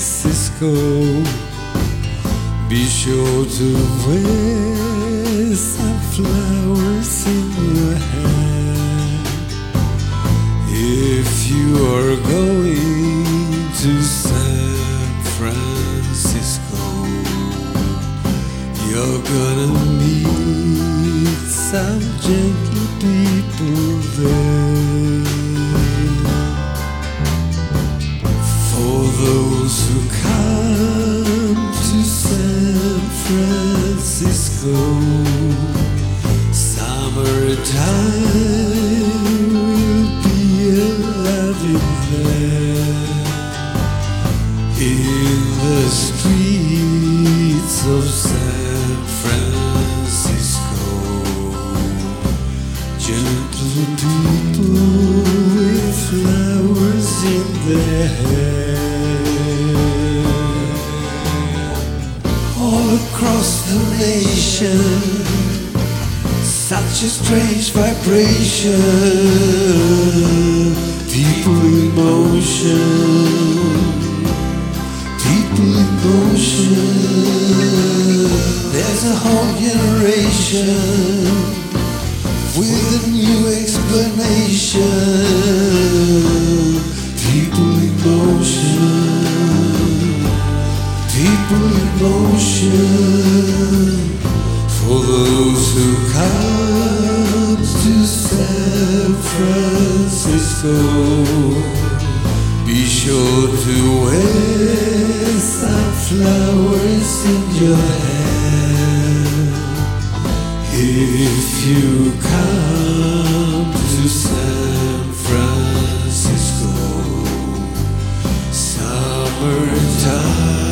Francisco. Be sure to wear some flowers in your hair. If you are going to San Francisco, you're gonna meet some gentle people there. For those who come to San Francisco, summertime will be alive in there. In the streets of San Francisco, gentle people with flowers in their hair. All across the nation, such a strange vibration. People in motion, people in motion. There's a whole generation with a new explanation. People in motion, people in motion. For those who come to San Francisco, be sure to wear some flowers in your hair. If you come to San Francisco, summertime